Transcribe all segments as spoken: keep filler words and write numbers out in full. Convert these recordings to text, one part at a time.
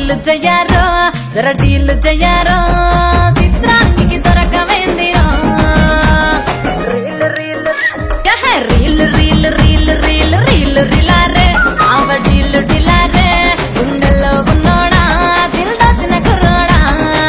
deal జయ్యారో జర deal జయ్యారో చిత్రానికి దొరకవేందిరో reel reel reel reel reel రిలారే ఆవ డీల్ డిలారే గుండెల్లో ఉన్నోడా దిల్ దాసిన కుర్రోడా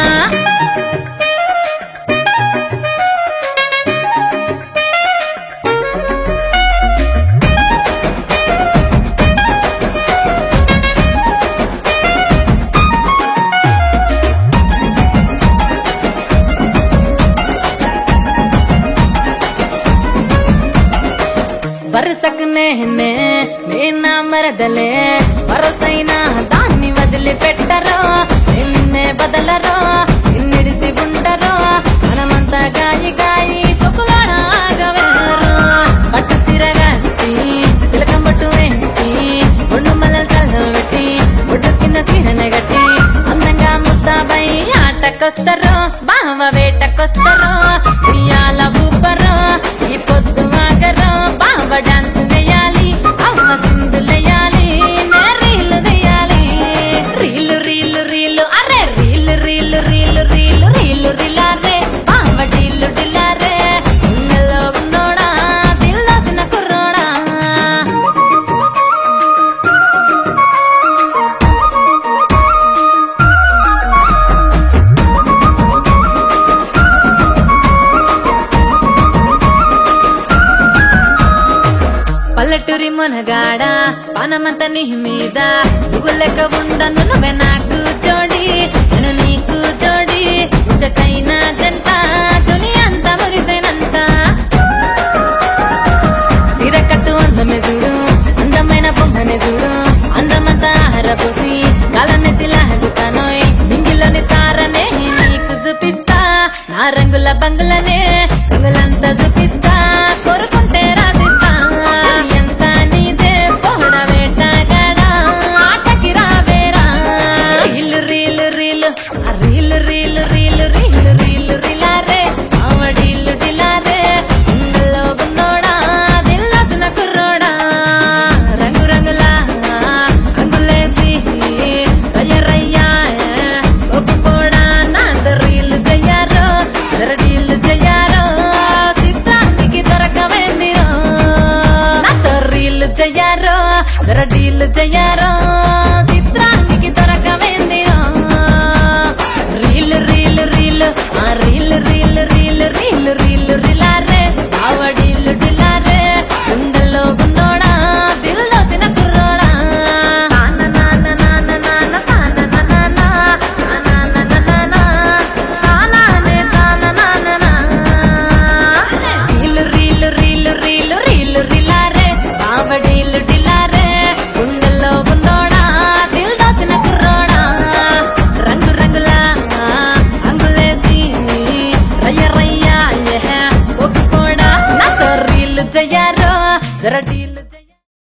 వరుసకు నేనే నేనా మరదలే వరసైనా దాన్ని వదిలి పెట్టరో నిన్నే బదలరో నిన్నిడిసి ఉండరో మనమంతా గాయి గాయి సొకులాడాగవేరో పట్టు సిరగట్టి తిలకం పట్టు వేట్టి ఒడ్డు మల్లల తల్ల పెట్టి ఒడ్డు కింద సీరన గట్టి అందంగా ముస్తాబై ఆటకొస్తరో బావ వేటకొస్తరో ఉయ్యాల ఊపరో ఈ పొద్దు ఆగరో బావ డాన్స్ వేయాలి అమ్మ సింధులేయాలి నే రీలు వేయాలి రీలు రీలు రీలు అరే reel reel reel reel reel రిలారే బావ డీలు డిలారే ఉన్నలో ఉన్నోడా దిల్ దాసిన కుర్రోడా పల్లెటూరి మునగాడ పానమంత నీ మీద నువ్వు లెక్క ఉండను నువ్వే నాకు జోడి నేను నీకు జోడి ముచ్చటైన జంట దుని అంత మురిసైనంత సిరకట్టు అందమే చూడు అందమైన బొమ్మనే చూడు అందమంతా హరపోసి కాలమెత్తి లాగుతానోయ్ నింగిలోని తారనే నీకు చూపిస్తా నా రంగుల బంగులనే రంగులంతా చూపిస్తా కోరుకుంటే రాసిస్తా reel reel reel reel reel రిలారే ఆవ డీల్ డిలారే ఉండలో ఉన్నోడా దిల్ దాసిన కుర్రోడా రంగు రంగుల అంగులేసి రయ్యరయ్యా ఒప్పుకోడా నాతో రీల్ జయ్యారో జర డీల్ జయ్యారో చిత్రానికి దొరకవేందిరో నాతో రీల్ జయ్యారో జర డీల్ జయ్యారో చిత్రానికి దొరకవేందిరో రీల్ రీల్ రీల్ ఆ reel reel reel reel reel రిలారే బావ డీల్ డిలారే ఉండలో ఉన్నోడా దిల్ దాసిన కుర్రోడా నాన్న నాన్న నాన్న నాన్న నాన్న నాన్న నాన్న నాన్న నానే నాన్న నాన్న reel reel reel reel reel రిలారే బావ డీల్ డిలారే ఉండలో ఉన్నోడా దిల్ దాసిన కుర్రోడా రంగు రంగుల అంగులేసి రయ్య రయ్య ఒప్పుకోడా నాతో రీల్ జయ్యారో జర డీల్